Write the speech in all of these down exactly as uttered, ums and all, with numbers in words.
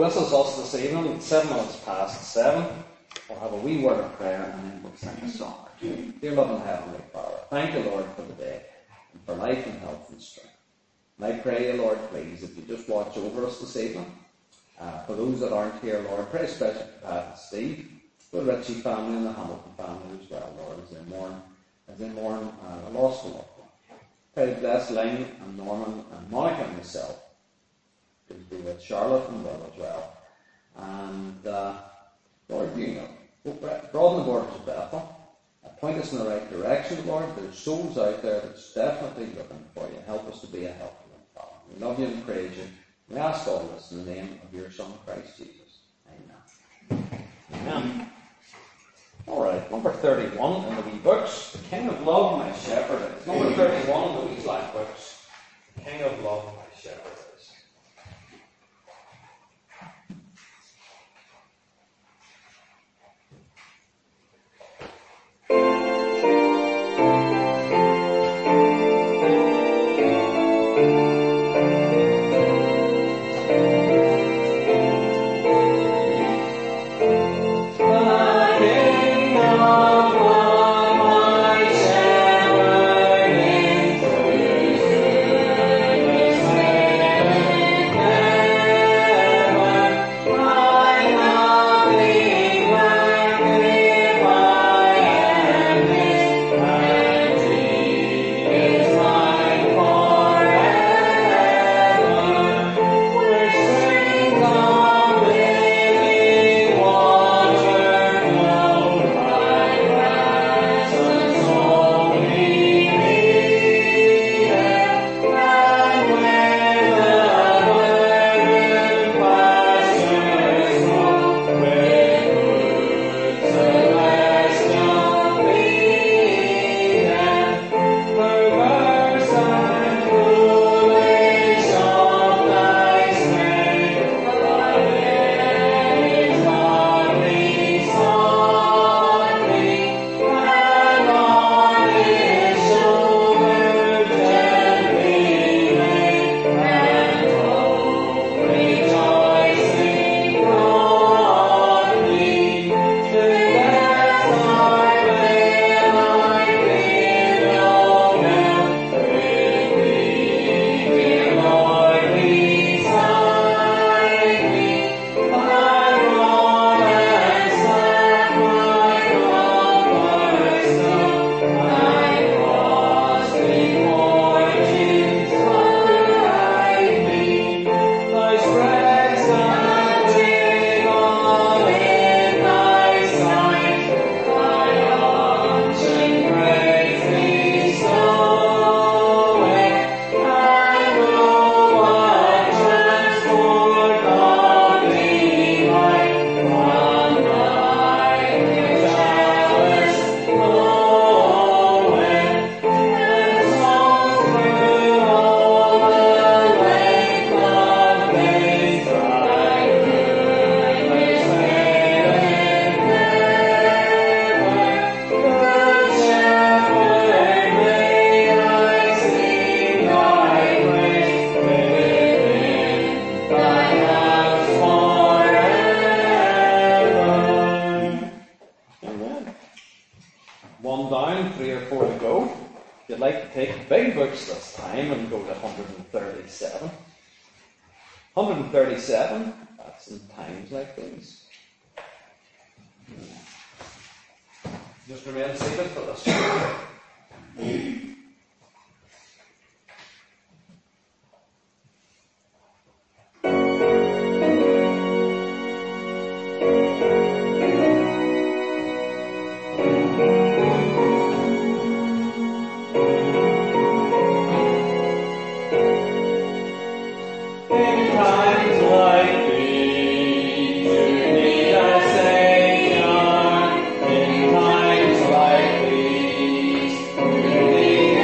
this is us this evening, seven minutes past seven. We'll have a wee word of prayer and then we'll sing a song or two. Dear loving Heavenly Father, thank you, Lord, for the day and for life and health and strength. And I pray you, Lord, please, if you just watch over us this evening. Uh, for those that aren't here, Lord, pray especially for Pat and Steve, for the Ritchie family and the Hamilton family as well, Lord, as they mourn, as they mourn uh, a lost loved one. Pray to bless Lynn and Norman and Monica and myself. Please be with Charlotte and Will as well. And uh, Lord, you know, broaden the borders of Bethel. Uh, point us in the right direction, Lord. There's souls out there that's definitely looking for you. Help us to be a help to them, Father. We love you and praise you. We ask all this in the name of your Son, Christ Jesus. Amen. Amen. All right, number thirty-one in the wee books. The King of Love, my shepherd is. Number thirty-one in the wee black books. The King of Love, my shepherd is. one thirty-seven, that's in times like these. Just remain seated for this. In times like these,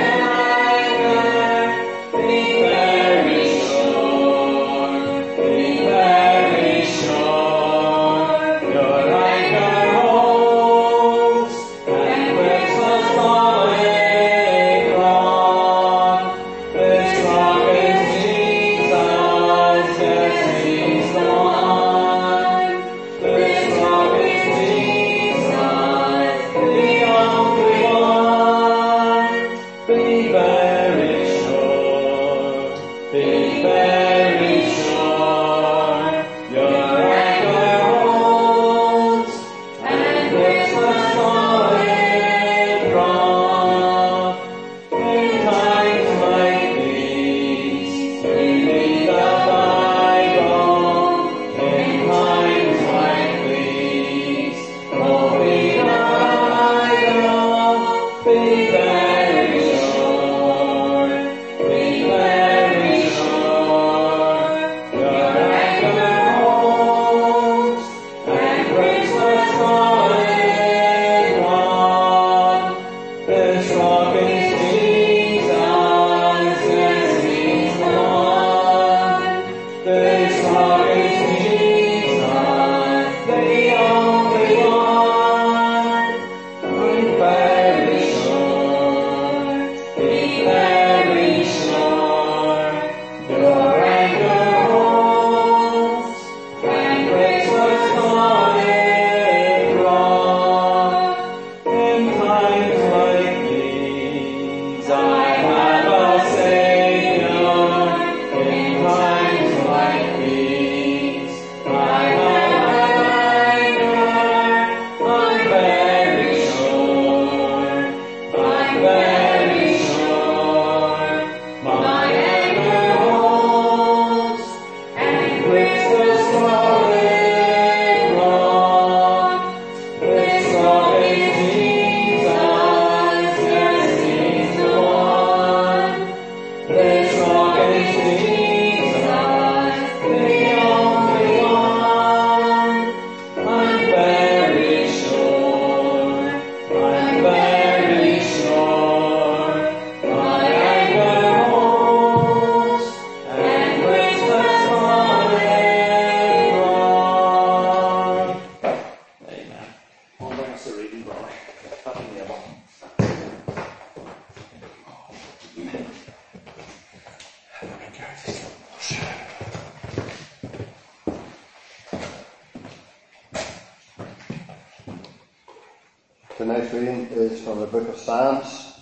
Tonight's reading is from the book of Psalms,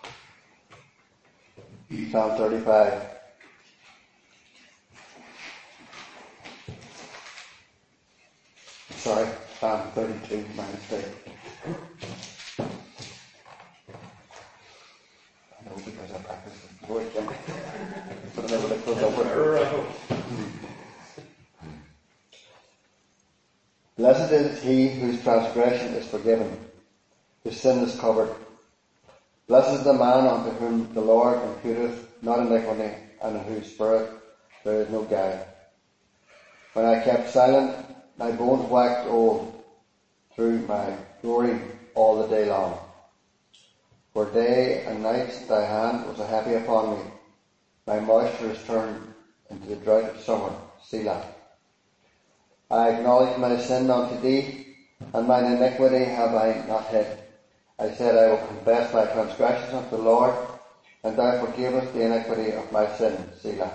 Psalm thirty-five. Sorry, Psalm thirty-two, my mistake. I know because I practiced it before it came. But I never looked up with Blessed is he whose transgression is forgiven, whose sin is covered. Blessed is the man unto whom the Lord imputeth not iniquity, and in whose spirit there is no guile. When I kept silent, my bones waxed old through my glory all the day long. For day and night thy hand was a heavy upon me. My moisture is turned into the drought of summer. Selah. I acknowledge my sin unto thee, and mine iniquity have I not hid. I said, I will confess my transgressions unto the Lord, and thou forgivest the iniquity of my sin. Selah.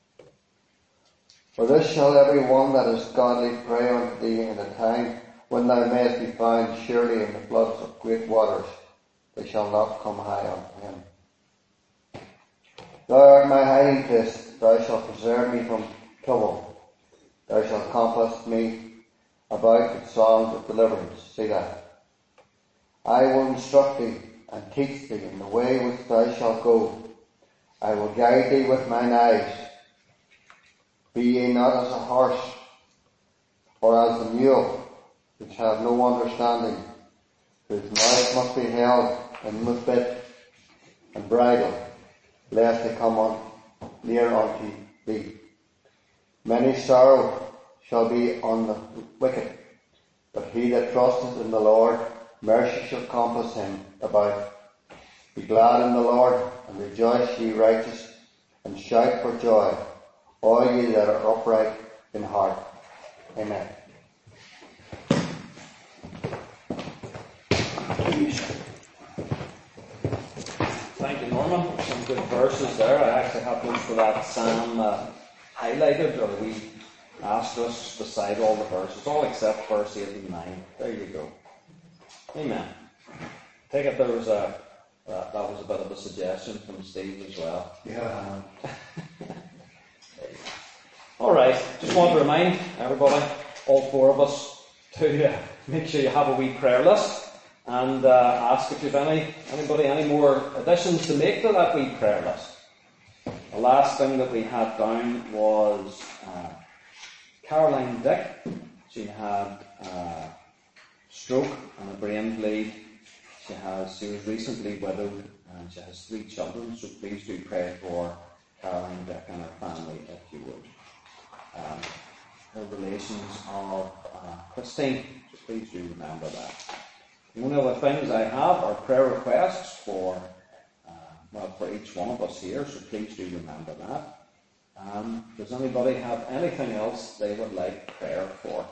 For this shall every one that is godly pray unto thee in the time when thou mayest be found surely in the floods of great waters. They shall not come high unto him. Thou art my hiding place, thou shalt preserve me from trouble. Thou shalt compass me about with songs of deliverance. Selah. I will instruct thee and teach thee in the way which thou shalt go. I will guide thee with mine eyes. Be ye not as a horse, or as the mule, which have no understanding, whose mouth must be held in with bit and bridle, lest they come on near unto thee. Many sorrow shall be on the wicked, but he that trusteth in the Lord, mercy shall compass him about. Be glad in the Lord, and rejoice, ye righteous, and shout for joy, all ye that are upright in heart. Amen. Thank you, Norman. Some good verses there. I actually have those for that psalm uh, highlighted, or we asked us beside all the verses, all except verse eight and nine. There you go. Amen. Take it there was a uh, that was a bit of a suggestion from Steve as well. Yeah. All right. Just want to remind everybody, all four of us, to uh, make sure you have a wee prayer list, and uh, ask if you've any anybody any more additions to make to that wee prayer list. The last thing that we had down was uh, Caroline Dick. She had uh, stroke and a brain bleed. She has she was recently widowed, and she has three children. So please do pray for Caroline Dick and her family, if you would. Um, her relations of uh, Christine. So please do remember that. The only other things I have are prayer requests for. Well, for each one of us here, so please do remember that. Um, does anybody have anything else they would like prayer for?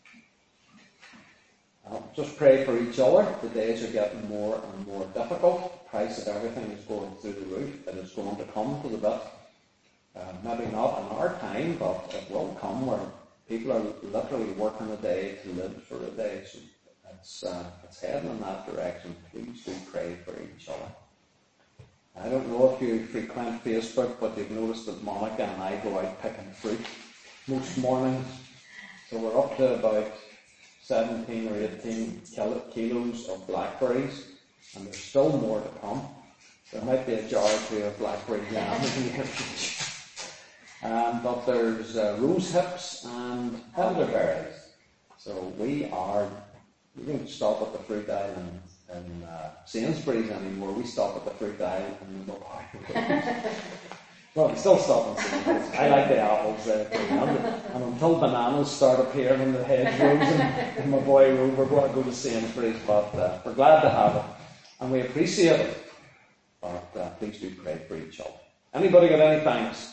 Uh, just pray for each other. The days are getting more and more difficult. The price of everything is going through the roof. It is going to come to the bit. Uh, maybe not in our time, but it will come where people are literally working a day to live for a day. So it's, uh, it's heading in that direction. Please do pray for each other. I don't know if you frequent Facebook, but you've noticed that Monica and I go out picking fruit most mornings. So we're up to about seventeen or eighteen kilos of blackberries, and there's still more to come. There might be a jar or two of blackberry jam in the near future. Um, but there's uh, rose hips and elderberries. So we are, we don't stop at the fruit aisle and in uh, Sainsbury's anymore. We stop at the fruit aisle and the milk. Well, we still stop in Sainsbury's. I like the apples, uh, and until bananas start appearing in the hedgerows in, in my boy road, we're going to go to Sainsbury's, but uh, we're glad to have it, and we appreciate it. But uh, please do pray for each other. Anybody got any thanks?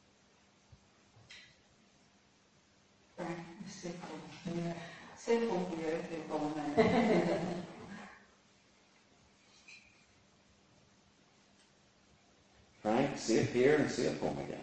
Frank, safe here and safe home again.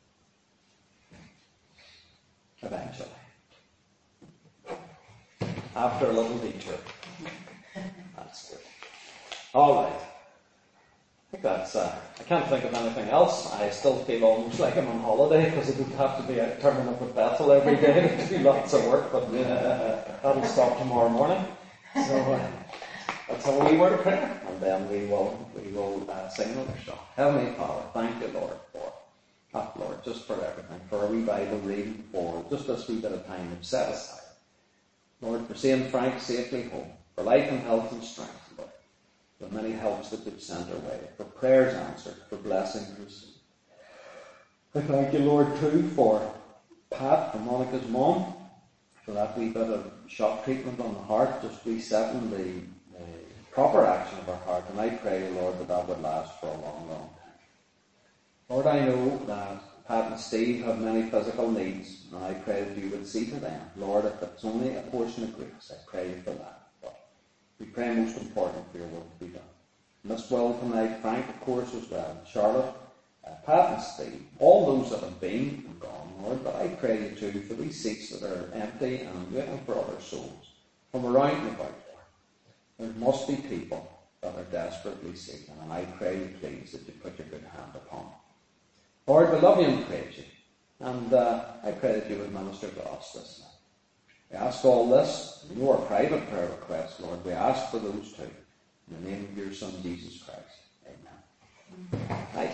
Eventually. after a little detour. That's good. All right. I think that's, uh, I can't think of anything else. I still feel almost like I'm on holiday because I don't have to be out turning up at Bethel every day to do lots of work, but uh, that'll stop tomorrow morning. So uh, let's have a wee word of prayer, and then we will we will uh, sing another song. Heavenly Father, thank you, Lord, for that, Lord, just for everything, for a wee Bible reading, for just this wee bit of time you've set aside. Lord, for seeing Frank safely home, for life and health and strength, Lord. For many helps that you've sent our way, for prayers answered, for blessings received. I thank you, Lord, too, for Pat, for Monica's mum, for that wee bit of shock treatment on the heart, just resetting the, the proper action of her heart. And I pray, Lord, that that would last for a long, long time. Lord, I know that Pat and Steve have many physical needs, and I pray that you would see to them. Lord, if it's only a portion of grace, I pray you for that. We pray most important for your will to be done. Miss Will tonight, Frank, of course, as well, Charlotte, uh, Pat and Steve, all those that have been and gone, Lord, but I pray you too for these seats that are empty and waiting for other souls from around and about there. There must be people that are desperately seeking, and I pray you please that you put your good hand upon them. Lord, we love you and praise you, and uh, I pray that you would minister to us this night. We ask all this, in your private prayer requests, Lord. We ask for those too. In the name of your Son, Jesus Christ. Amen. Right.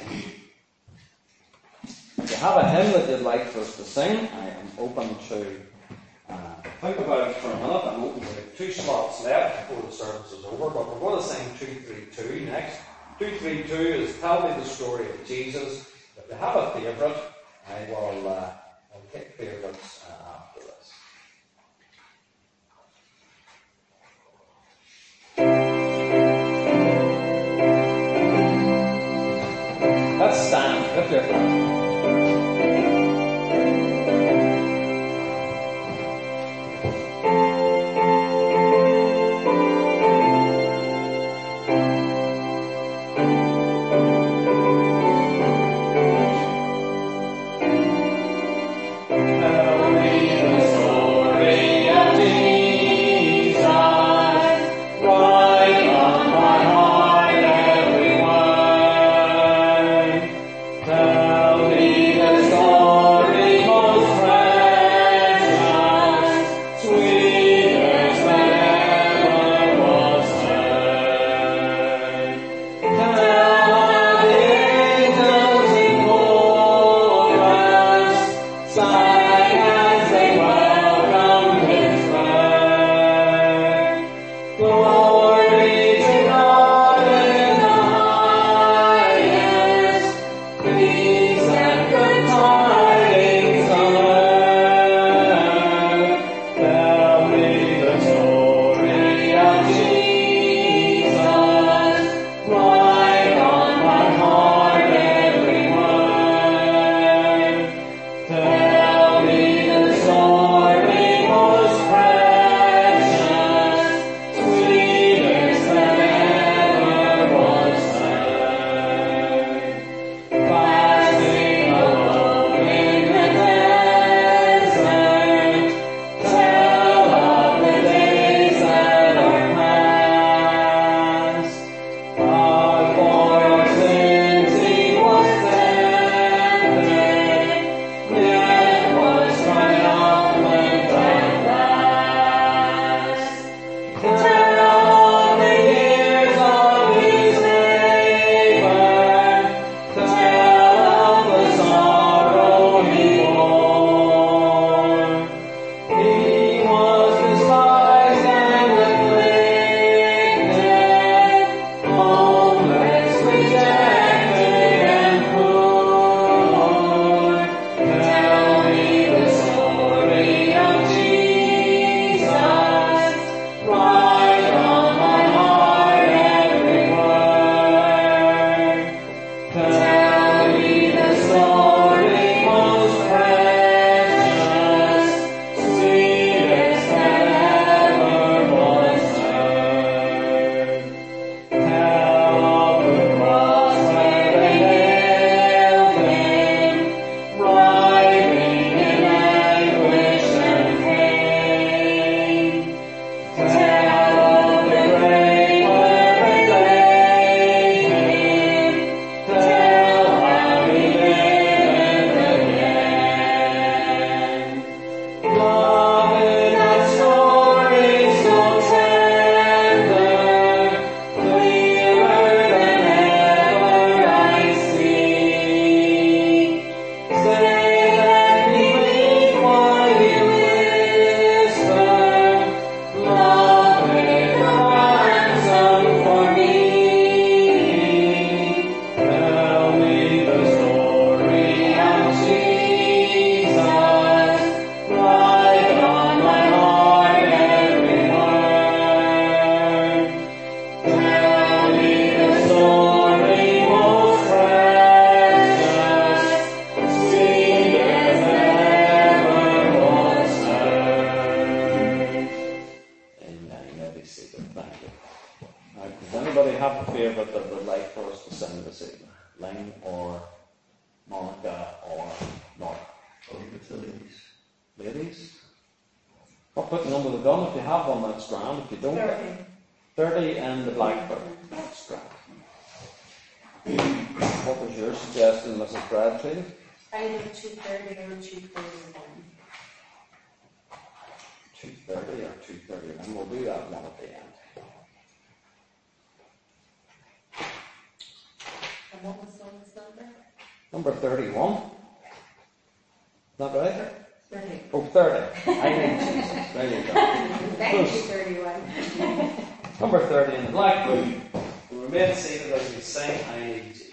If you have a hymn that you'd like for us to sing, I am open to uh, think about it for a minute. I'm open to two slots left before the service is over, but we're going to sing two three two next. two three two is Tell Me the Story of Jesus. If you have a favourite, I will uh, I'll take favourites uh, after this. Let's stand, lift your hands. Ling or Monica or Nora? Oh, it's the ladies. Ladies? What put the number of the gun? If you have one, that's grand. If you don't, thirty. thirty and the Blackbird. That's grand. What was your suggestion, Missus Bradtree? Either two thirty or two thirty-one. two thirty or two thirty-one. We'll do that one at the end. And what was Son's number? Number thirty-one. Is that right? thirty. Oh, thirty. I need Jesus. There you go. Thank you, thirty-one. Number thirty in the Blackbird. We remain seated as we sing, I Need Jesus.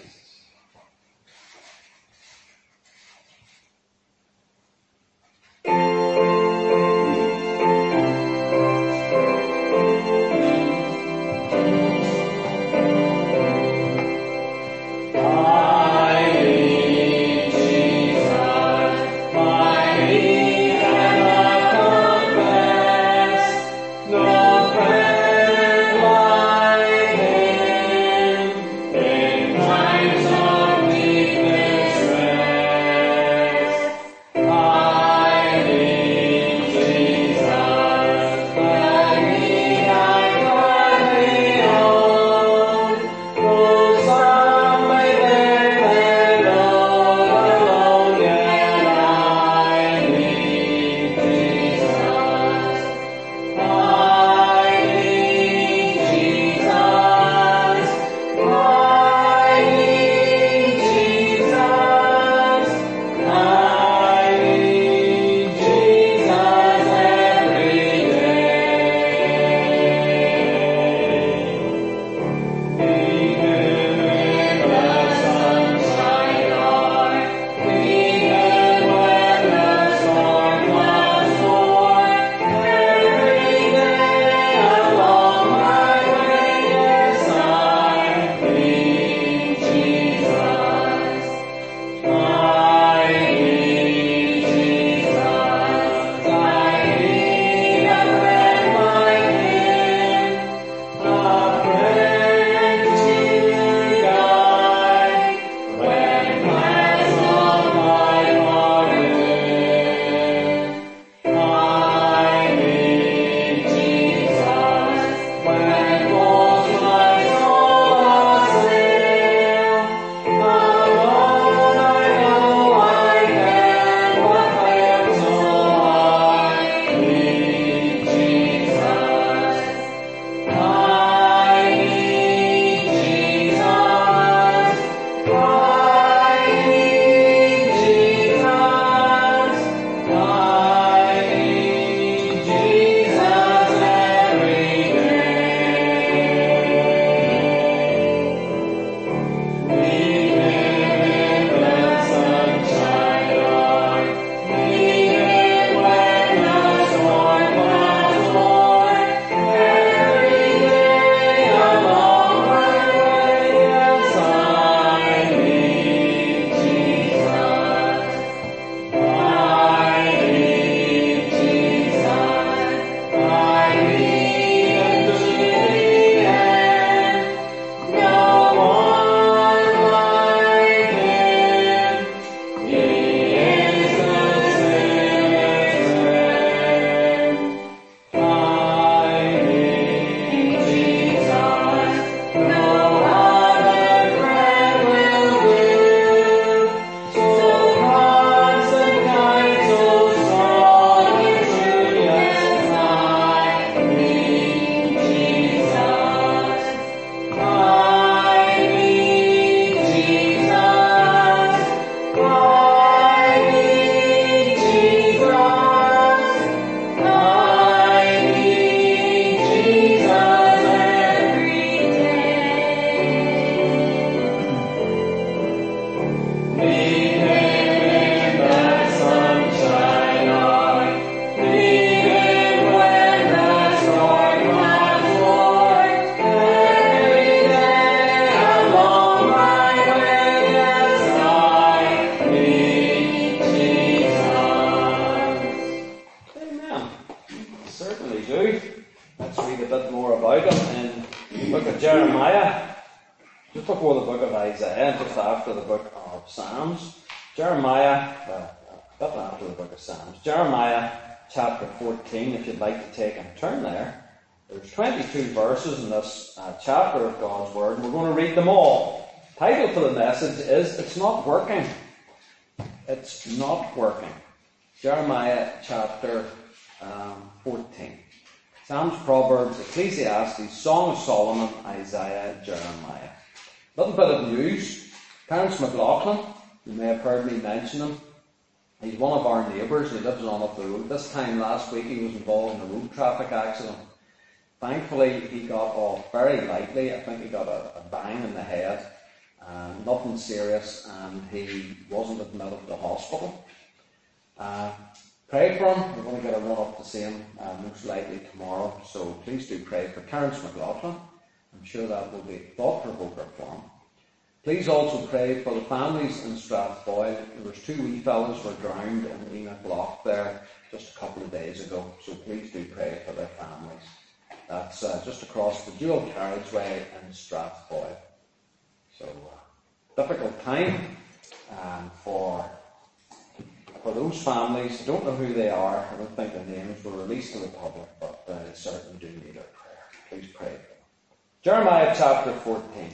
just before the book of Isaiah, just after the book of Psalms, Jeremiah, well, a bit after the book of Psalms, Jeremiah chapter fourteen, if you'd like to take and turn there. There's twenty-two verses in this uh, chapter of God's Word, and we're going to read them all. The title for the message is, It's Not Working. It's Not Working. Jeremiah chapter um, fourteen. Psalms, Proverbs, Ecclesiastes, Song of Solomon, Isaiah, Jeremiah. Little bit of news. Terence McLaughlin, you may have heard me mention him. He's one of our neighbours. He lives on up the road. This time last week he was involved in a road traffic accident. Thankfully he got off very lightly. I think he got a, a bang in the head. Uh, nothing serious, and he wasn't admitted to hospital. Uh, pray for him. We're going to get a run up to see him uh, most likely tomorrow. So please do pray for Terence McLaughlin. I'm sure that will be a thought-provoker for him. Please also pray for the families in Strathboyle. There was two wee fellas were drowned in Enoch Loch there just a couple of days ago. So please do pray for their families. That's uh, just across the dual carriageway in Strathboyle. So, uh, difficult time um, for for those families. I don't know who they are. I don't think their names were released to the public, but uh, they certainly do need our prayer. Please pray for them. Jeremiah chapter fourteen.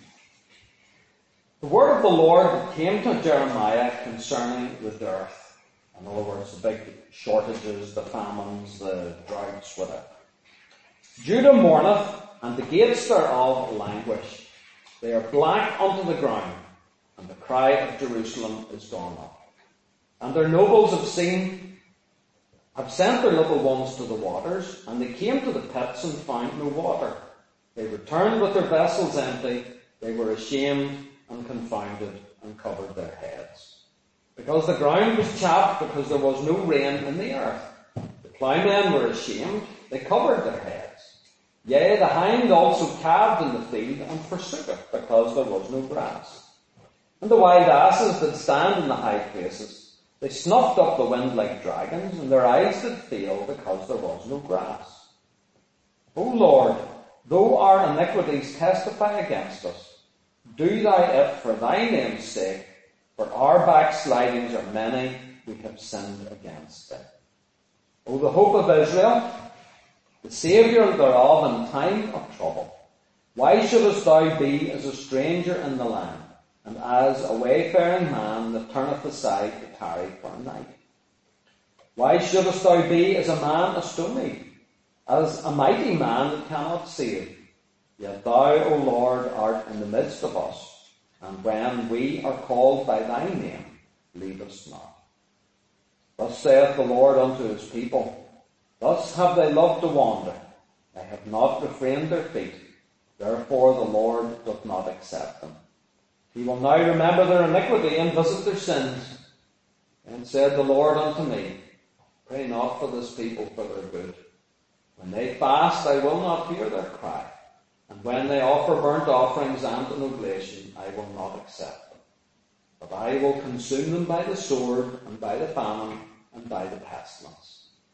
The word of the Lord that came to Jeremiah concerning the dearth. In other words, the big shortages, the famines, the droughts, whatever. Judah mourneth, and the gates thereof languish. They are black unto the ground, and the cry of Jerusalem is gone up. And their nobles have seen, have sent their little ones to the waters, and they came to the pits and found no water. They returned with their vessels empty. They were ashamed and confounded and covered their heads. Because the ground was chapped, because there was no rain in the earth. The ploughmen were ashamed. They covered their heads. Yea, the hind also calved in the field and forsook it, because there was no grass. And the wild asses did stand in the high places. They snuffed up the wind like dragons, and their eyes did fail, because there was no grass. O Lord, though our iniquities testify against us, do thou it for thy name's sake, for our backslidings are many, we have sinned against thee. O the hope of Israel, the Saviour thereof in time of trouble. Why shouldest thou be as a stranger in the land, and as a wayfaring man that turneth aside to tarry for a night? Why shouldest thou be as a man astonied, as a mighty man that cannot save? Yet thou, O Lord, art in the midst of us, and when we are called by thy name, leave us not. Thus saith the Lord unto his people, Thus have they loved to wander. They have not refrained their feet. Therefore the Lord doth not accept them. He will now remember their iniquity and visit their sins. And said the Lord unto me, Pray not for this people for their good. When they fast, I will not hear their cry. And when they offer burnt offerings and an oblation, I will not accept them. But I will consume them by the sword, and by the famine, and by the pestilence.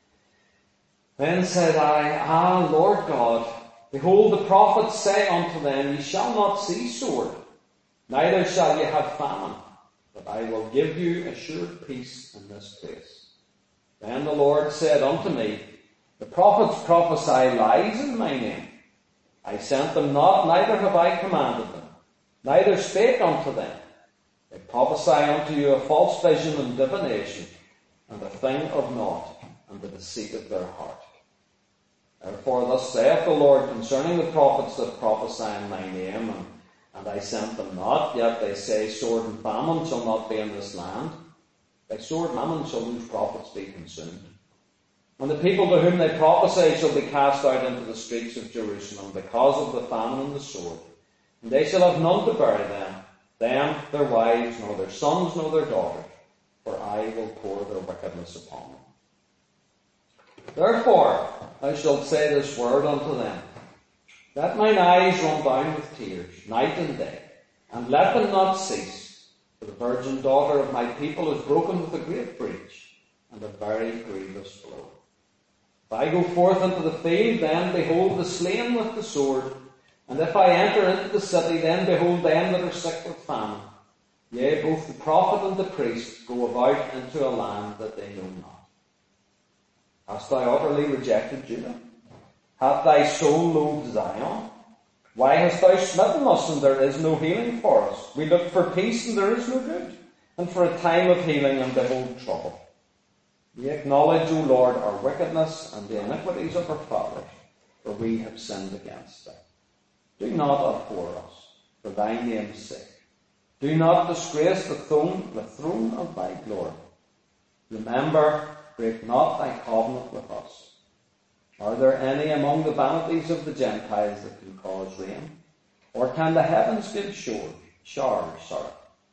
Then said I, Ah, Lord God, behold, the prophets say unto them, Ye shall not see sword, neither shall ye have famine, but I will give you assured peace in this place. Then the Lord said unto me, The prophets prophesy lies in my name. I sent them not, neither have I commanded them, neither spake unto them. They prophesy unto you a false vision and divination, and a thing of naught, and the deceit of their heart. Therefore thus saith the Lord concerning the prophets that prophesy in my name, and, and I sent them not, yet they say, Sword and famine shall not be in this land. By sword and famine shall those prophets be consumed. And the people to whom they prophesy shall be cast out into the streets of Jerusalem because of the famine and the sword. And they shall have none to bury them, them, their wives, nor their sons, nor their daughters, for I will pour their wickedness upon them. Therefore thou shalt say this word unto them, Let mine eyes run down with tears, night and day, and let them not cease, for the virgin daughter of my people is broken with a great breach, and a very grievous blow. If I go forth into the field, then behold the slain with the sword, And if I enter into the city, then behold them that are sick with famine. Yea, both the prophet and the priest go about into a land that they know not. Hast thou utterly rejected Judah? Hath thy soul loathed Zion? Why hast thou smitten us, and there is no healing for us? We look for peace, and there is no good, and for a time of healing, and behold trouble. We acknowledge, O Lord, our wickedness and the iniquities of our fathers, for we have sinned against thee. Do not abhor us, for thy name's sake. Do not disgrace the throne, the throne of thy glory. Remember, break not thy covenant with us. Are there any among the vanities of the Gentiles that can cause rain? Or can the heavens give showers? Showers, sorry.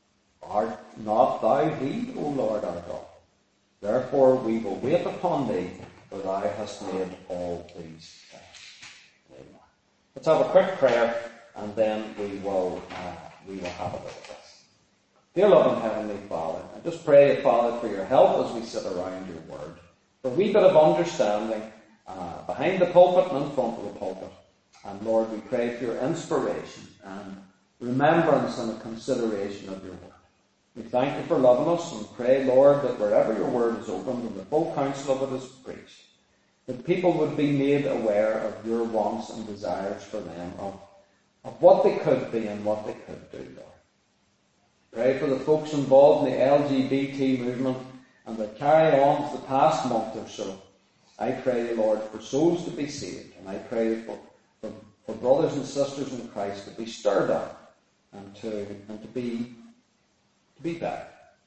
Art not thou he, O Lord our God? Therefore we will wait upon thee, for thou hast made all these things. Amen. Let's have a quick prayer, and then we will uh, we will have a look at this. Dear loving Heavenly Father, I just pray, Father, for your help as we sit around your word, for a wee bit of understanding uh, behind the pulpit and in front of the pulpit. And Lord, we pray for your inspiration and remembrance and a consideration of your word. We thank you for loving us and pray, Lord, that wherever your word is opened and the full counsel of it is preached, that people would be made aware of your wants and desires for them, of, of what they could be and what they could do, Lord. Pray for the folks involved in the L G B T movement and that carry on for the past month or so. I pray, Lord, for souls to be saved, and I pray for, for, for brothers and sisters in Christ to be stirred up and to and to be to be better.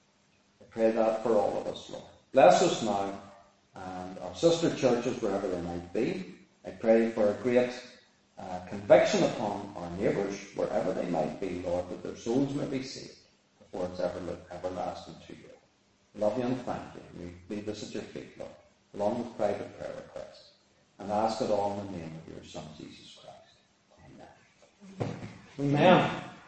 I pray that for all of us, Lord. Bless us now and our sister churches wherever they might be. I pray for a great uh, conviction upon our neighbours wherever they might be, Lord, that their souls may be saved before it's ever everlasting to you. Love you and thank you. We leave this at your feet, Lord, along with private prayer requests, and ask it all in the name of your Son, Jesus Christ. Amen. Amen.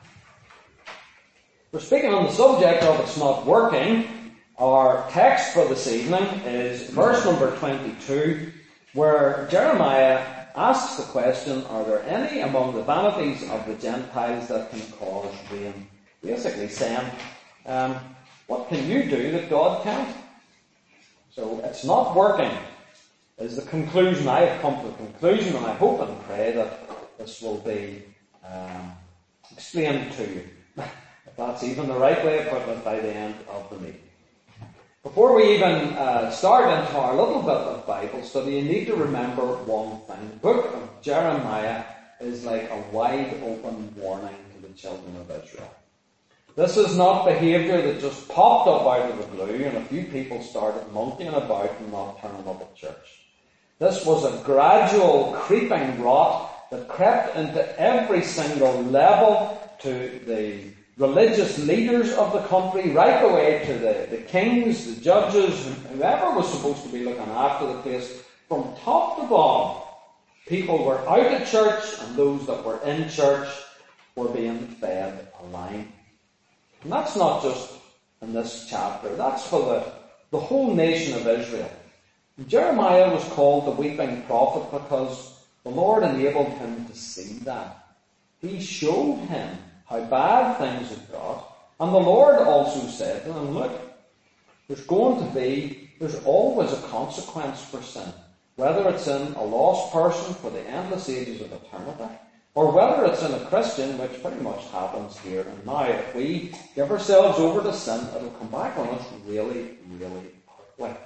We're speaking on the subject of it's not working. Our text for this evening is verse number twenty-two, where Jeremiah asks the question, are there any among the vanities of the Gentiles that can cause rain? Basically saying, um, what can you do that God can't? So it's not working is the conclusion. I have come to the conclusion, and I hope and pray that this will be um, explained to you. If that's even the right way of putting it by the end of the meeting. Before we even uh, start into our little bit of Bible study, you need to remember one thing. The book of Jeremiah is like a wide open warning to the children of Israel. This is not behaviour that just popped up out of the blue and a few people started monkeying about and not turning up at church. This was a gradual creeping rot that crept into every single level, to the religious leaders of the country, right away to the, the kings, the judges, whoever was supposed to be looking after the place. From top to bottom, people were out of church, and those that were in church were being fed a line. And that's not just in this chapter, that's for the, the whole nation of Israel. And Jeremiah was called the weeping prophet because the Lord enabled him to see that. He showed him how bad things had got, and the Lord also said to him, look, there's going to be, there's always a consequence for sin, whether it's in a lost person for the endless ages of eternity, or whether it's in a Christian, which pretty much happens here and now. If we give ourselves over to sin, it'll come back on us really, really quickly.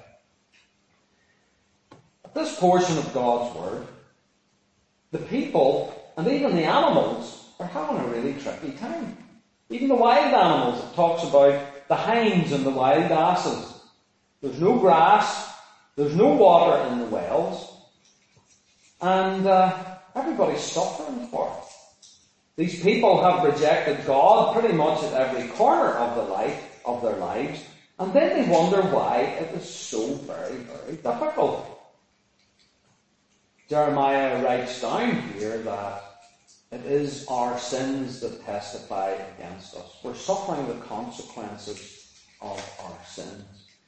At this portion of God's Word, the people, and even the animals, are having a really tricky time. Even the wild animals, it talks about the hinds and the wild asses. There's no grass, there's no water in the wells, and uh, everybody's suffering for it. These people have rejected God pretty much at every corner of the life of their lives, and then they wonder why it is so very, very difficult. Jeremiah writes down here that it is our sins that testify against us. We're suffering the consequences of our sins.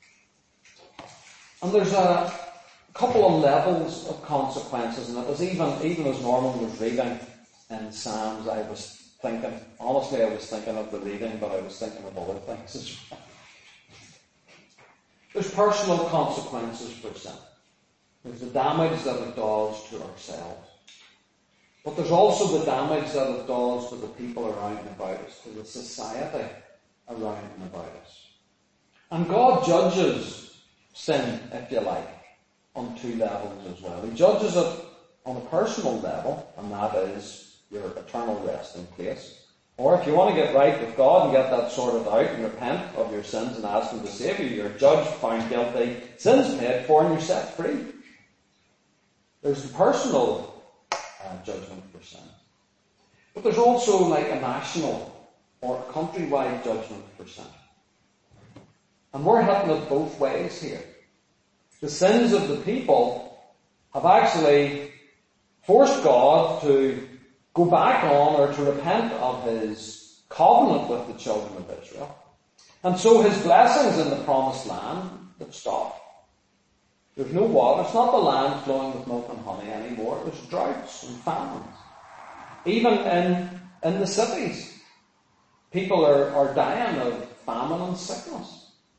And there's a couple of levels of consequences, and it was even, even as Norman was reading, in Psalms, I was thinking, honestly, I was thinking of the reading, but I was thinking of other things as well. There's personal consequences for sin. There's the damage that it does to ourselves. But there's also the damage that it does to the people around and about us, to the society around and about us. And God judges sin, if you like, on two levels as well. He judges it on a personal level, and that is your eternal resting place. Or if you want to get right with God and get that sorted out and repent of your sins and ask Him to save you, you're judged, found guilty, sins paid for, and you're set free. There's the personal uh, judgment for sin. But there's also like a national or a countrywide judgment for sin. And we're hitting it both ways here. The sins of the people have actually forced God to go back on or to repent of His covenant with the children of Israel. And so His blessings in the promised land have stopped. There's no water. It's not the land flowing with milk and honey anymore. There's droughts and famines. Even in, in the cities, people are, are dying of famine and sickness.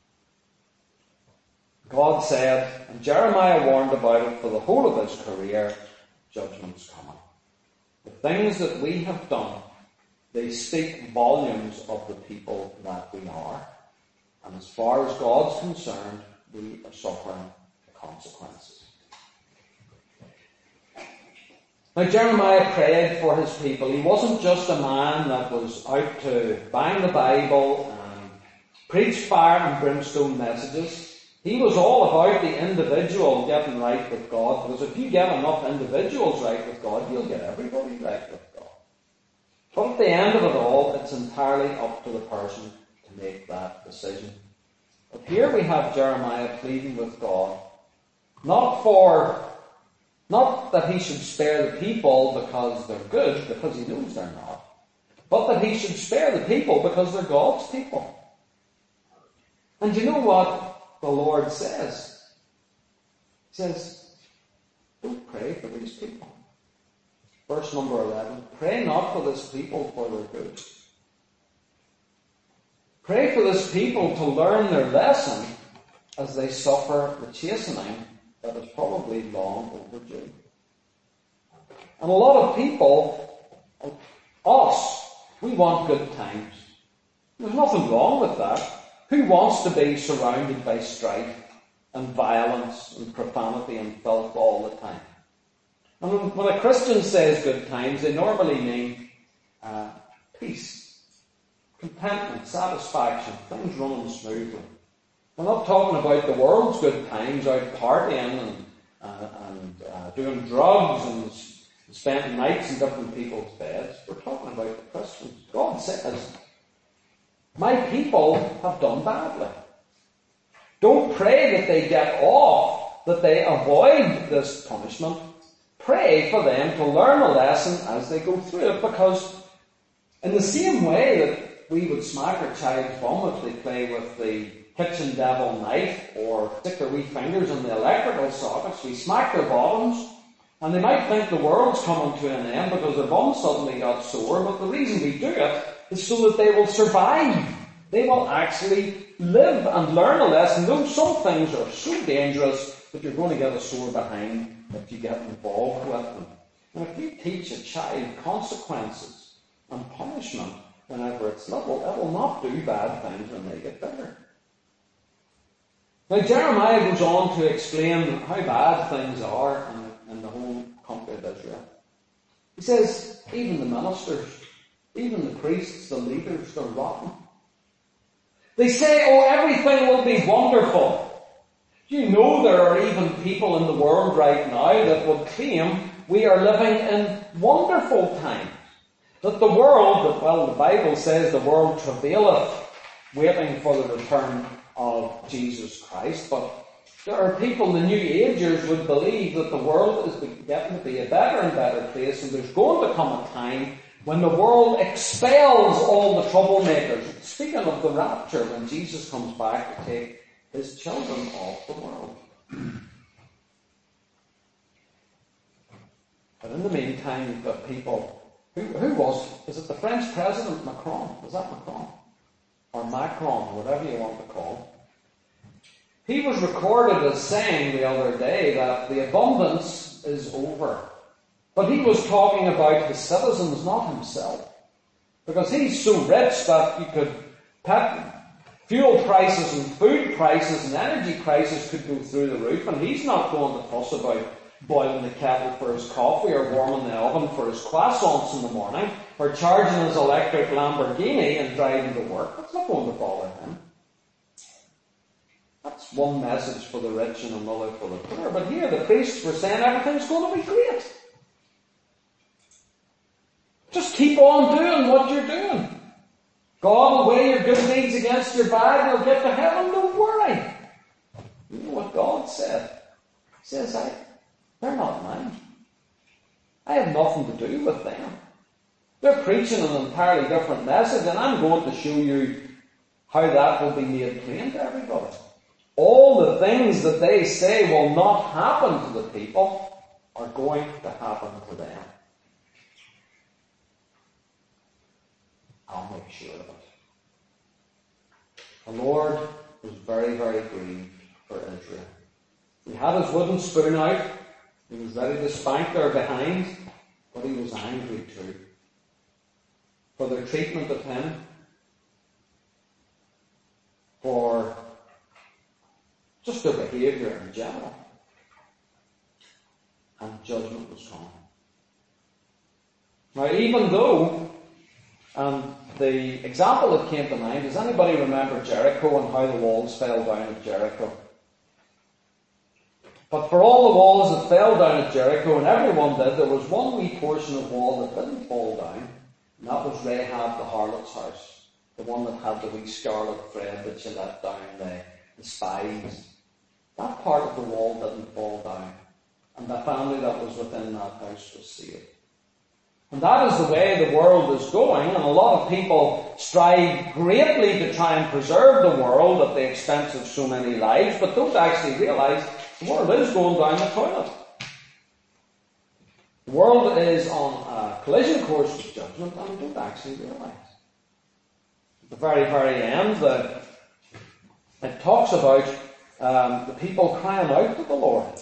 God said, and Jeremiah warned about it for the whole of his career, judgment's coming. The things that we have done, they speak volumes of the people that we are. And as far as God's concerned, we are suffering the consequences. Now Jeremiah prayed for his people. He wasn't just a man that was out to bang the Bible and preach fire and brimstone messages. He was all about the individual getting right with God, because if you get enough individuals right with God, you'll get everybody right with God. But at the end of it all, it's entirely up to the person to make that decision. But here we have Jeremiah pleading with God, not for, not that he should spare the people because they're good, because he knows they're not, but that he should spare the people because they're God's people. And you know what the Lord says? He says, don't pray for these people. Verse number eleven, pray not for this people for their good. Pray for this people to learn their lesson as they suffer the chastening that is probably long overdue. And a lot of people, us, we want good times. There's nothing wrong with that. Who wants to be surrounded by strife and violence and profanity and filth all the time? And when a Christian says good times, they normally mean uh, peace, contentment, satisfaction, things running smoothly. We're not talking about the world's good times, out partying and, uh, and uh, doing drugs and spending nights in different people's beds. We're talking about the Christians. God says, my people have done badly. Don't pray that they get off, that they avoid this punishment. Pray for them to learn a lesson as they go through it, because in the same way that we would smack our child's bum if they play with the kitchen devil knife or stick their wee fingers in the electrical sockets, we smack their bottoms, and they might think the world's coming to an end because their bum suddenly got sore, but the reason we do it is so that they will survive. They will actually live and learn a lesson. Though some things are so dangerous that you're going to get a sore behind if you get involved with them. And if you teach a child consequences and punishment whenever it's little, it will not do bad things when they get bigger. Now Jeremiah goes on to explain how bad things are in, in the whole country of Israel. He says, even the ministers, even the priests, the leaders, they're rotten. They say, oh, everything will be wonderful. Do you know there are even people in the world right now that would claim we are living in wonderful times? That the world, that, well, the Bible says the world travaileth, waiting for the return of Jesus Christ. But there are people, the New Agers would believe that the world is getting to be a better and better place, and there's going to come a time when the world expels all the troublemakers. Speaking of the rapture, when Jesus comes back to take his children off the world. But in the meantime, you've got people Who, who was, is it the French President Macron? Was that Macron? Or Macron, whatever you want to call him. He was recorded as saying the other day that the abundance is over. But he was talking about his citizens, not himself. Because he's so rich that you could, pet, fuel prices and food prices and energy prices could go through the roof, and he's not going to fuss about boiling the kettle for his coffee or warming the oven for his croissants in the morning or charging his electric Lamborghini and driving to work. That's not going to bother him. That's one message for the rich and another for the poor. But here the priests were saying everything's going to be great. Just keep on doing what you're doing. God will weigh your good deeds against your bad and you'll get to heaven. Don't worry. You know what God said? He says, I, they're not mine. I have nothing to do with them. They're preaching an entirely different message, and I'm going to show you how that will be made plain to everybody. All the things that they say will not happen to the people are going to happen to them. I'll make sure of it. The Lord was very, very grieved for Israel. He had his wooden spoon out. He was ready to spank their behind, but he was angry too for their treatment of him, for just their behaviour in general. And judgment was coming. Now, even though, and the example that came to mind, does anybody remember Jericho and how the walls fell down at Jericho? But for all the walls that fell down at Jericho, and everyone did, there was one wee portion of wall that didn't fall down, and that was Rahab the harlot's house. The one that had the wee scarlet thread that she let down the, the spies. That part of the wall didn't fall down, and the family that was within that house was saved. And that is the way the world is going, and a lot of people strive greatly to try and preserve the world at the expense of so many lives, but don't actually realise the world is going down the toilet. The world is on a collision course with judgment, and we don't actually realise. At the very, very end, the, it talks about um, the people crying out to the Lord.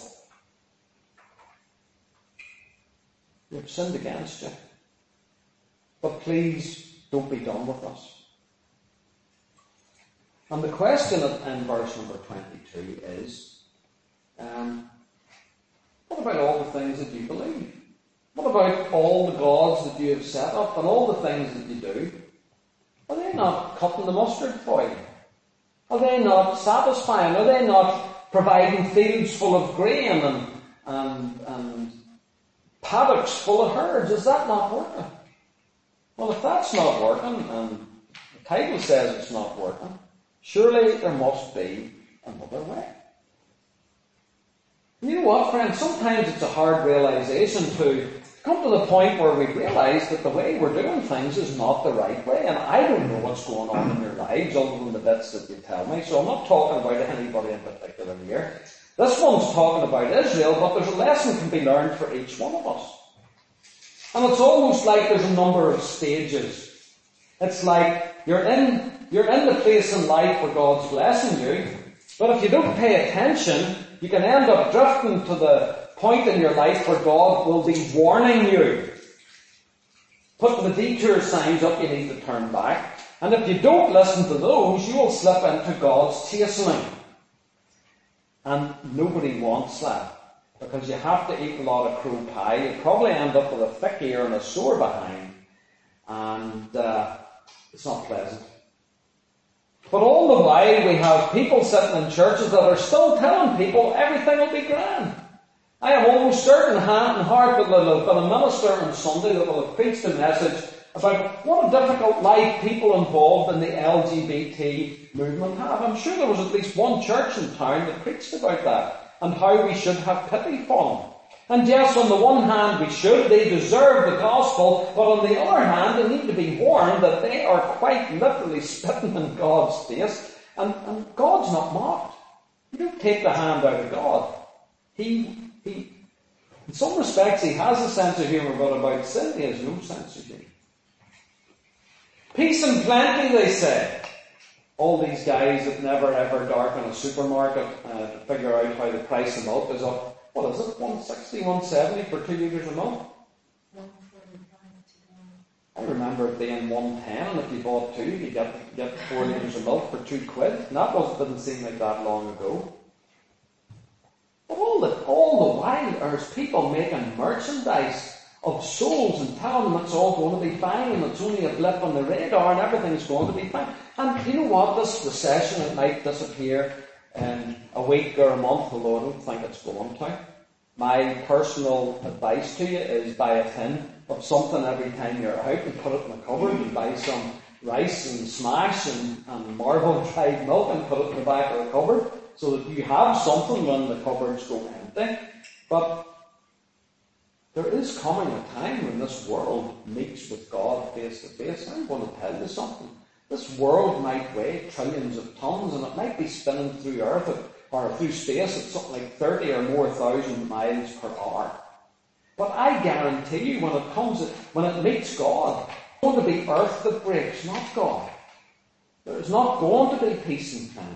We've sinned against you. But please don't be done with us. And the question in verse number twenty-two is, um, what about all the things that you believe? What about all the gods that you have set up and all the things that you do? Are they not cutting the mustard for you? Are they not satisfying? Are they not providing fields full of grain and, and, and paddocks full of herds? Is that not working? Well, if that's not working, and the title says it's not working, surely there must be another way. You know what, friends? Sometimes it's a hard realization to come to the point where we realize that the way we're doing things is not the right way. And I don't know what's going on in your lives other than the bits that you tell me, so I'm not talking about anybody in particular here. This one's talking about Israel, but there's a lesson can be learned for each one of us. And it's almost like there's a number of stages. It's like you're in, you're in the place in life where God's blessing you, but if you don't pay attention, you can end up drifting to the point in your life where God will be warning you. Put the detour signs up, you need to turn back. And if you don't listen to those, you will slip into God's chastening. And nobody wants that. Because you have to eat a lot of crow pie. You probably end up with a thick ear and a sore behind. And uh, it's not pleasant. But all the while we have people sitting in churches that are still telling people everything will be grand. I am almost certain hand and heart that there will have been a minister on Sunday that will have preached a message about what a difficult life people involved in the L G B T movement have. I'm sure there was at least one church in town that preached about that and how we should have pity for them. And yes, on the one hand we should, they deserve the gospel, but on the other hand they need to be warned that they are quite literally spitting in God's face, and, and God's not mocked. You don't take the hand out of God. He, he In some respects, he has a sense of humour, but about sin, he has no sense of humour. Peace and plenty, they say. All these guys that never ever darken a supermarket uh, to figure out how the price of milk is up. What is it? one sixty, one seventy for two litres of milk? I remember it being one ten, and if you bought two, you get get four litres of milk for two quid. And that was, didn't seem like that long ago. But all the all the while, there's people making merchandise of souls and telling them it's all going to be fine, and it's only a blip on the radar, and everything's going to be fine. And you know what? This recession, it might disappear in a week or a month, although I don't think it's going to. My personal advice to you is buy a tin of something every time you're out and put it in the cupboard. You buy some rice and smash and, and marble dried milk and put it in the back of the cupboard so that you have something when the cupboards go empty. But there is coming a time when this world meets with God face to face. I'm going to tell you something. This world might weigh trillions of tons, and it might be spinning through Earth at, or through space at something like thirty or more thousand miles per hour. But I guarantee you, when it comes, when it meets God, it's going to be earth that breaks, not God. There is not going to be peace and plenty.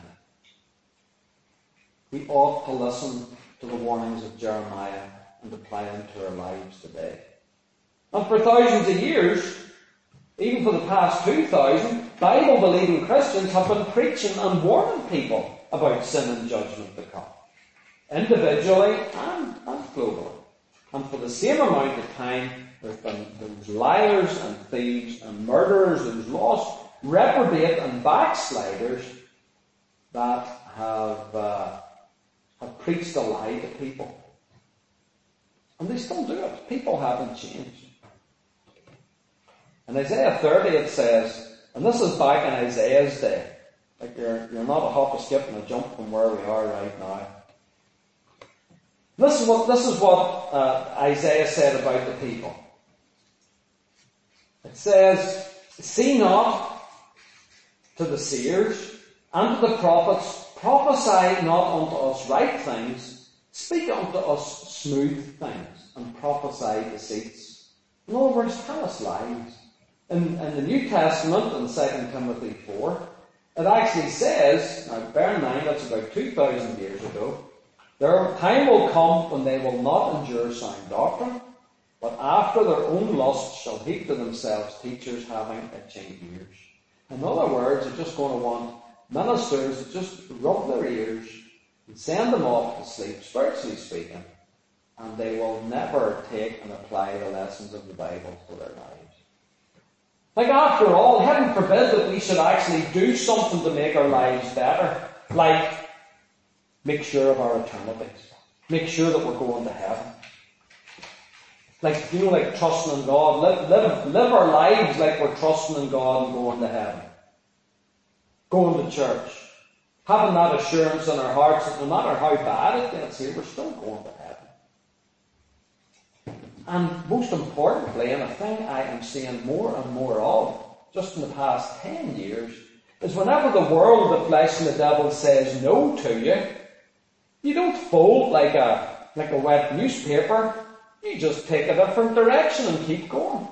We ought to listen to the warnings of Jeremiah and apply them to our lives today. And for thousands of years, even for the past two thousand, Bible-believing Christians have been preaching and warning people about sin and judgment to come, individually and, and globally. And for the same amount of time, there's been those liars and thieves and murderers, those lost, reprobate and backsliders that have, uh, have preached a lie to people. And they still do it. People haven't changed. In Isaiah thirty it says, and this is back in Isaiah's day, like you're, you're not a hop, a skip and a jump from where we are right now. This is what, this is what uh, Isaiah said about the people. It says, see not to the seers and to the prophets, prophesy not unto us right things, speak unto us smooth things, and prophesy deceits. In other words, tell us lies. In, in the New Testament, in Second Timothy four, it actually says, now bear in mind that's about two thousand years ago, their time will come when they will not endure sound doctrine, but after their own lusts shall heap to themselves teachers having itching ears. In other words, they're just going to want ministers that just rub their ears and send them off to sleep, spiritually speaking, and they will never take and apply the lessons of the Bible to their lives. Like, after all, heaven forbid that we should actually do something to make our lives better, like make sure of our eternities, make sure that we're going to heaven. Like, you know, like trusting in God, live, live, live our lives like we're trusting in God and going to heaven. Going to church. Having that assurance in our hearts that no matter how bad it gets here, we're still going to heaven. And most importantly, and a thing I am seeing more and more of, just in the past ten years, is whenever the world, the flesh and the devil says no to you, you don't fold like a, like a wet newspaper. You just take a different direction and keep going.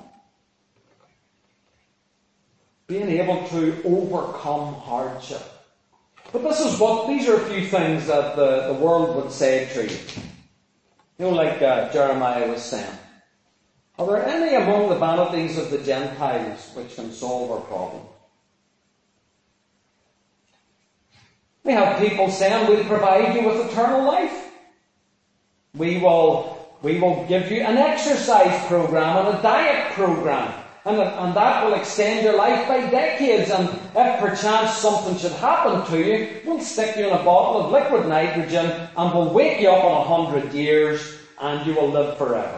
Being able to overcome hardship. But this is what, these are a few things that the, the world would say to you. You know, like uh, Jeremiah was saying. Are there any among the vanities of the Gentiles which can solve our problem? We have people saying we'll provide you with eternal life. We will, we will give you an exercise program and a diet program. And, and that will extend your life by decades. And if perchance something should happen to you, we'll stick you in a bottle of liquid nitrogen and we'll wake you up in a hundred years and you will live forever.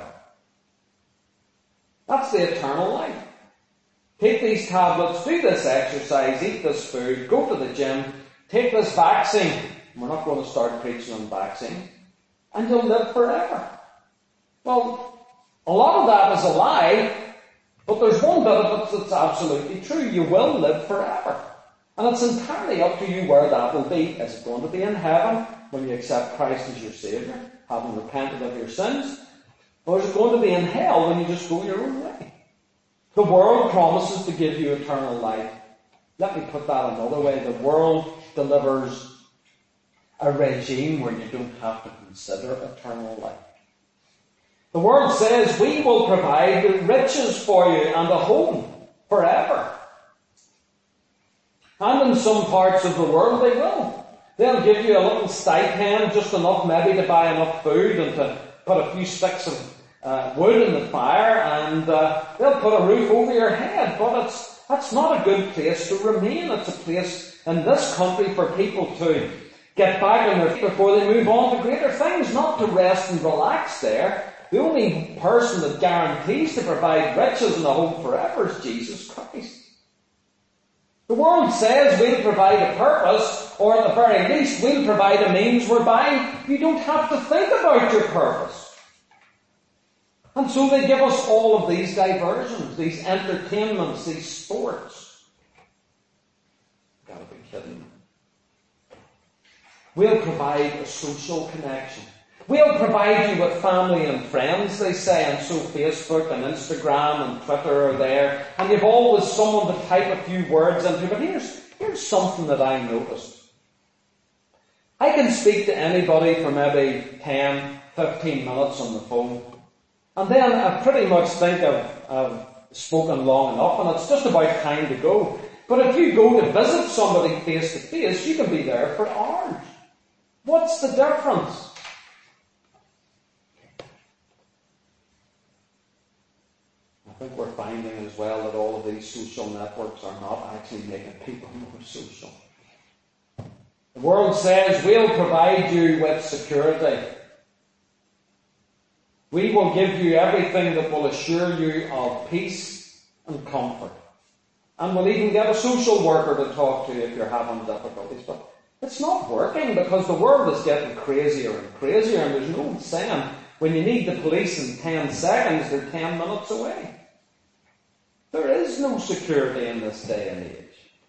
That's the eternal life. Take these tablets, do this exercise, eat this food, go to the gym, take this vaccine. We're not going to start preaching on vaccines. And you'll live forever. Well, a lot of that is a lie, but there's one bit of it that's absolutely true. You will live forever. And it's entirely up to you where that will be. Is it going to be in heaven when you accept Christ as your Saviour, having repented of your sins? Or is it going to be in hell when you just go your own way? The world promises to give you eternal life. Let me put that another way. The world delivers a regime where you don't have to consider eternal life. The world says, we will provide riches for you and a home forever. And in some parts of the world they will. They'll give you a little stipend, just enough maybe to buy enough food and to put a few sticks of uh, wood in the fire, and uh, they'll put a roof over your head. But it's that's not a good place to remain. It's a place in this country for people to get back on their feet before they move on to greater things, not to rest and relax there. The only person that guarantees to provide riches and a home forever is Jesus Christ. The world says we'll provide a purpose, or at the very least we'll provide a means whereby you don't have to think about your purpose. And so they give us all of these diversions, these entertainments, these sports. Gotta be kidding me. We'll provide a social connection. We'll provide you with family and friends, they say, and so Facebook and Instagram and Twitter are there, and you've always someone to type a few words into. But here's, here's something that I noticed. I can speak to anybody for maybe ten, fifteen minutes on the phone, and then I pretty much think I've, I've spoken long enough, and it's just about time to go. But if you go to visit somebody face to face, you can be there for hours. What's the difference? I think we're finding as well that all of these social networks are not actually making people more social. The world says we'll provide you with security. We will give you everything that will assure you of peace and comfort. And we'll even get a social worker to talk to you if you're having difficulties. But it's not working because the world is getting crazier and crazier, and there's no saying when you need the police in ten seconds, they're ten minutes away. There is no security in this day and age.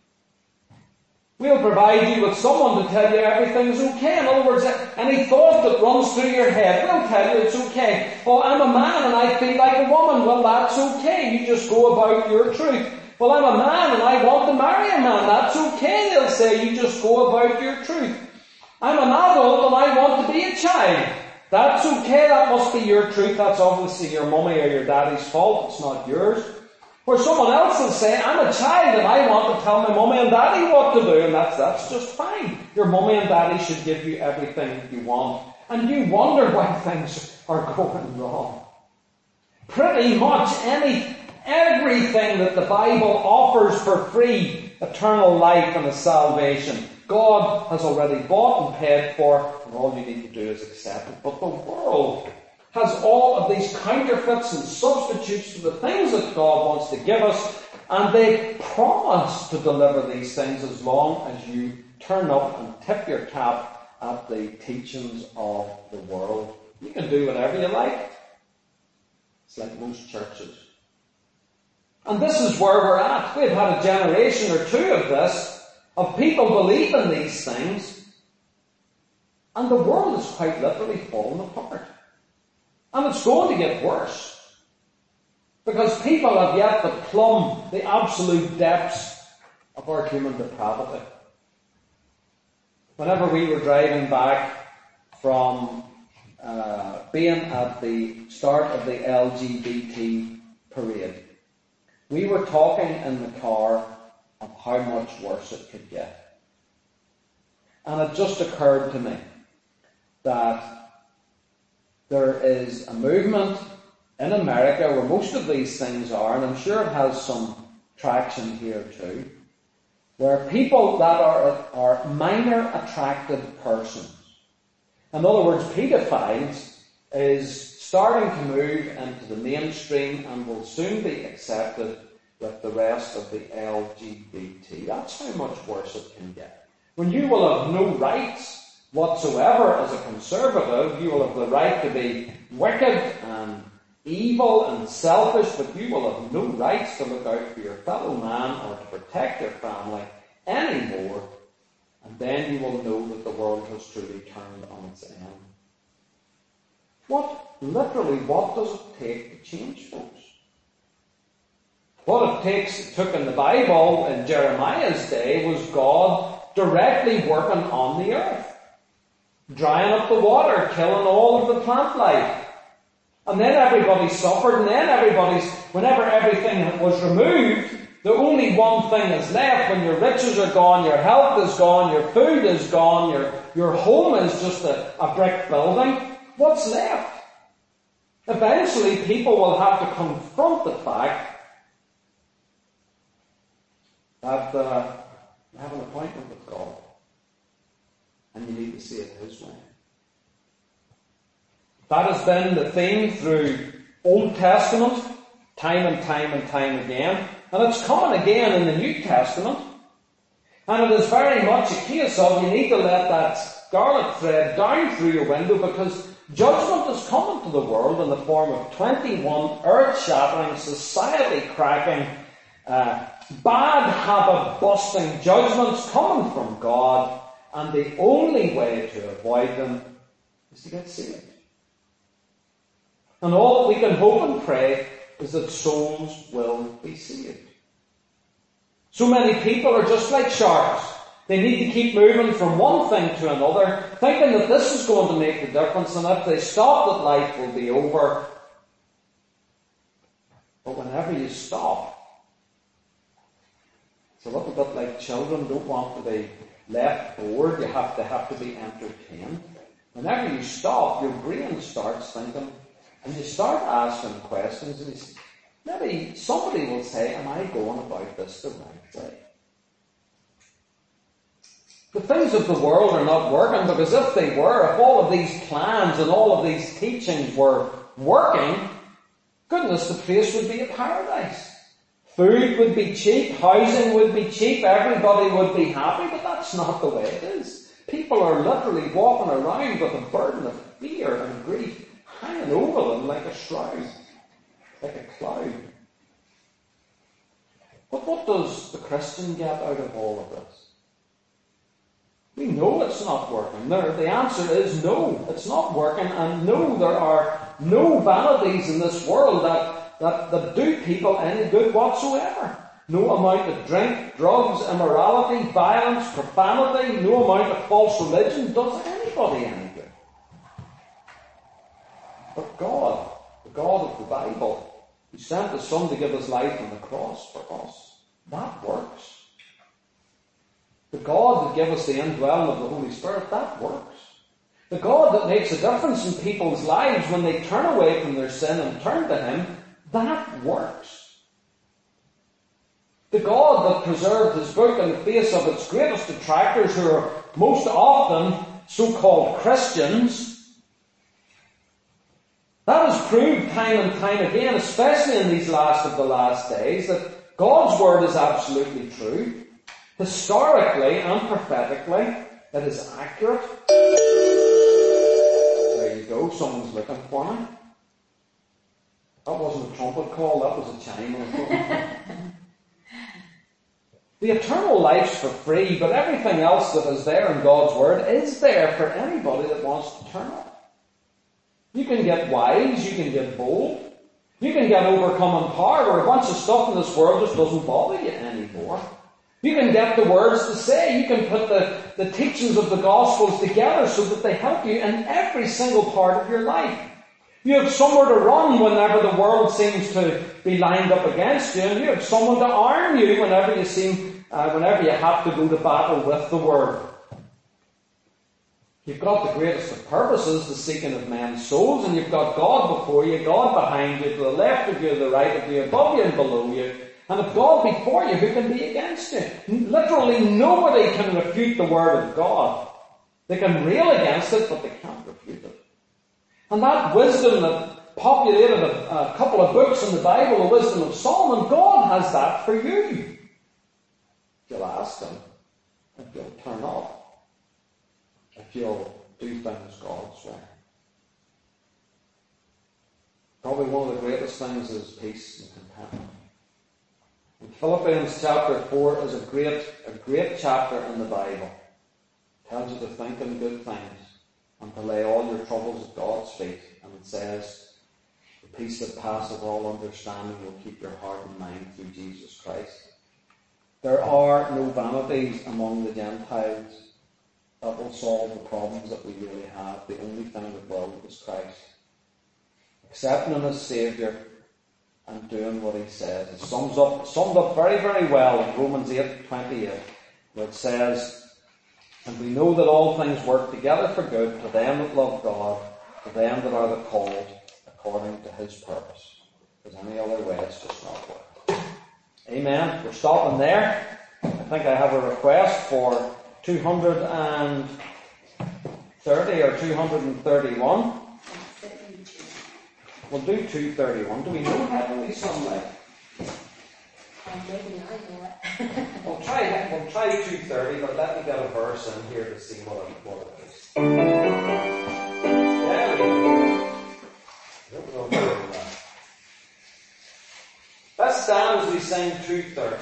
We'll provide you with someone to tell you everything's okay. In other words, any thought that runs through your head, will tell you it's okay. Oh, I'm a man and I feel like a woman. Well, that's okay. You just go about your truth. Well, I'm a man and I want to marry a man. That's okay, they'll say. You just go about your truth. I'm an adult and I want to be a child. That's okay. That must be your truth. That's obviously your mummy or your daddy's fault. It's not yours. Or someone else will say, I'm a child and I want to tell my mummy and daddy what to do, and that's, that's just fine. Your mummy and daddy should give you everything you want. And you wonder why things are going wrong. Pretty much any, everything that the Bible offers for free, eternal life and a salvation, God has already bought and paid for, and all you need to do is accept it. But the world has all of these counterfeits and substitutes for the things that God wants to give us, and they promise to deliver these things as long as you turn up and tip your cap at the teachings of the world. You can do whatever you like. It's like most churches. And this is where we're at. We've had a generation or two of this, of people believing these things, and the world is quite literally falling apart. And it's going to get worse. Because people have yet to plumb the absolute depths of our human depravity. Whenever we were driving back from uh, being at the start of the L G B T parade, we were talking in the car of how much worse it could get. And it just occurred to me that there is a movement in America where most of these things are, and I'm sure it has some traction here too, where people that are, are minor attracted persons, in other words, pedophiles, is starting to move into the mainstream and will soon be accepted with the rest of the L G B T. That's how much worse it can get. When you will have no rights whatsoever as a conservative, you will have the right to be wicked and evil and selfish, but you will have no rights to look out for your fellow man or to protect your family anymore, and then you will know that the world has truly turned on its end. What, literally, what does it take to change folks? What it takes, took in the Bible in Jeremiah's day was God directly working on the earth. Drying up the water, killing all of the plant life. And then everybody suffered, and then everybody's, whenever everything was removed, the only one thing is left. When your riches are gone, your health is gone, your food is gone, your, your home is just a, a brick building. What's left? Eventually people will have to confront the fact that uh, you have an appointment with God. And you need to see it His way. That has been the theme through Old Testament, time and time and time again. And it's coming again in the New Testament. And it is very much a case of you need to let that scarlet thread down through your window, because judgment is coming to the world in the form of twenty-one earth-shattering, society-cracking, uh, bad habit-busting judgments coming from God. And the only way to avoid them is to get saved. And all that we can hope and pray is that souls will be saved. So many people are just like sharks. They need to keep moving from one thing to another, thinking that this is going to make the difference, and if they stop, that life will be over. But whenever you stop, it's a little bit like children don't want to be left bored. You have to have to be entertained. Whenever you stop, your brain starts thinking, and you start asking questions, and you say, maybe somebody will say, am I going about this the right way? The things of the world are not working, because if they were, if all of these plans and all of these teachings were working, goodness, the place would be a paradise. Food would be cheap, housing would be cheap, everybody would be happy, but that's not the way it is. People are literally walking around with a burden of fear and grief hanging over them like a shroud, like a cloud. But what does the Christian get out of all of this? We know it's not working. There, the answer is no, it's not working, and no, there are no vanities in this world that, that, that do people any good whatsoever. No amount of drink, drugs, immorality, violence, profanity, no amount of false religion does anybody any good. But God, the God of the Bible, who sent His Son to give His life on the cross for us, that works. The God that gives us the indwelling of the Holy Spirit, that works. The God that makes a difference in people's lives when they turn away from their sin and turn to Him, that works. The God that preserved His book in the face of its greatest detractors, who are most often so-called Christians, that has proved time and time again, especially in these last of the last days, that God's Word is absolutely true. Historically and prophetically, it is accurate. There you go, someone's looking for me. That wasn't a trumpet call, that was a chime on the phone. The eternal life's for free, but everything else that is there in God's Word is there for anybody that wants to turn up. You can get wise, you can get bold, you can get overcome in power, where a bunch of stuff in this world just doesn't bother you anymore. You can get the words to say, you can put the, the teachings of the Gospels together so that they help you in every single part of your life. You have somewhere to run whenever the world seems to be lined up against you, and you have someone to arm you whenever you seem, uh, whenever you have to go to battle with the Word. You've got the greatest of purposes, the seeking of men's souls, and you've got God before you, God behind you, to the left of you, to the right of you, above you and below you. And if God be for you, who can be against you? Literally nobody can refute the Word of God. They can rail against it, but they can't refute it. And that wisdom that populated a, a couple of books in the Bible, the wisdom of Solomon, God has that for you. If you'll ask Him, if you'll turn up, if you'll do things God's way. Probably one of the greatest things is peace and contentment. And Philippians chapter four is a great, a great chapter in the Bible. It tells you to think on good things and to lay all your troubles at God's feet. And it and says, the peace that passeth all understanding will keep your heart and mind through Jesus Christ. There are no vanities among the Gentiles that will solve the problems that we really have. The only thing that will is Christ. Accepting him as Saviour and doing what he says. It sums up, summed up very, very well in Romans eight twenty-eight, where it says, and we know that all things work together for good to them that love God, to them that are the called according to his purpose. If there's any other way, it's just not work. Amen. We're stopping there. I think I have a request for two hundred thirty or two hundred thirty-one. We'll do two thirty-one. Do we know Heavenly Sunlight? Um, maybe I know it. We'll try, we'll try two thirty, but let me get a verse in here to see what it, what it is. There we go. Don't know about that. Let's stand as we sing two thirty.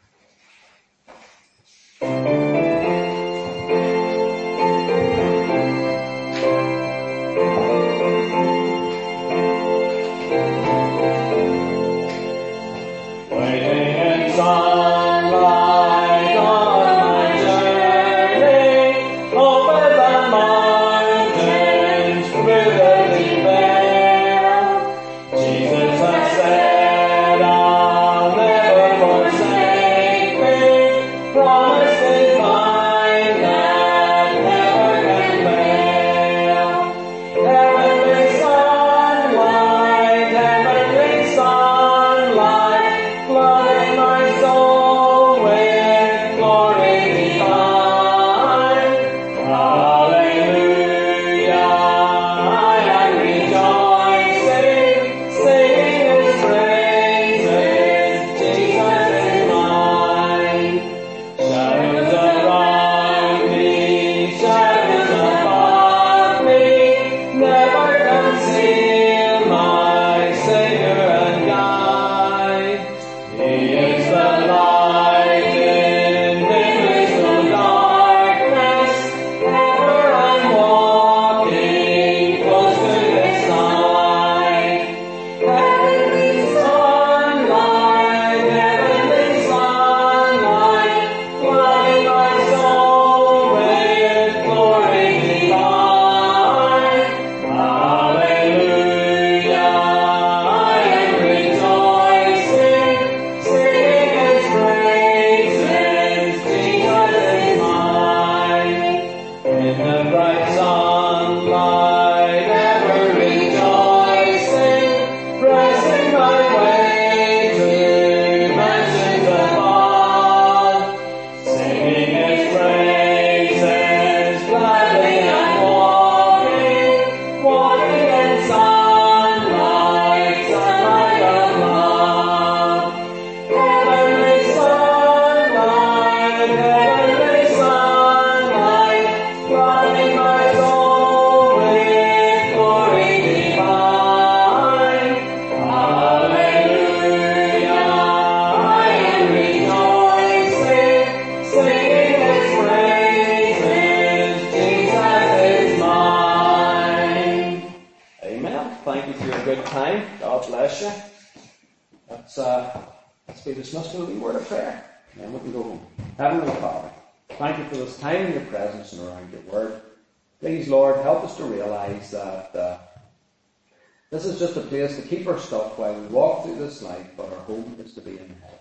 This is just a place to keep our stuff while we walk through this life, but our home is to be in heaven.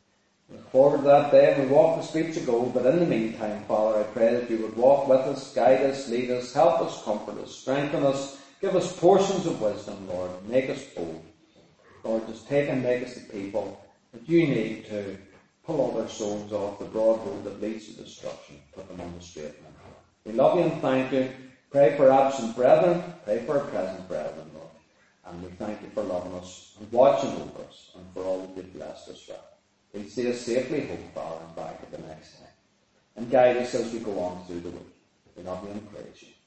We look forward to that day and we walk the streets of gold, but in the meantime, Father, I pray that you would walk with us, guide us, lead us, help us, comfort us, strengthen us, give us portions of wisdom, Lord, make us bold. Lord, just take and make us the people that you need to pull other souls off the broad road that leads to destruction, put them on the straight and narrow. We love you and thank you. Pray for absent brethren, pray for our present brethren, Lord. And we thank you for loving us and watching over us and for all that you've blessed us with. Please see us safely home, Father, and back at the next time. And guide us as we go on through the week. We love you and praise you.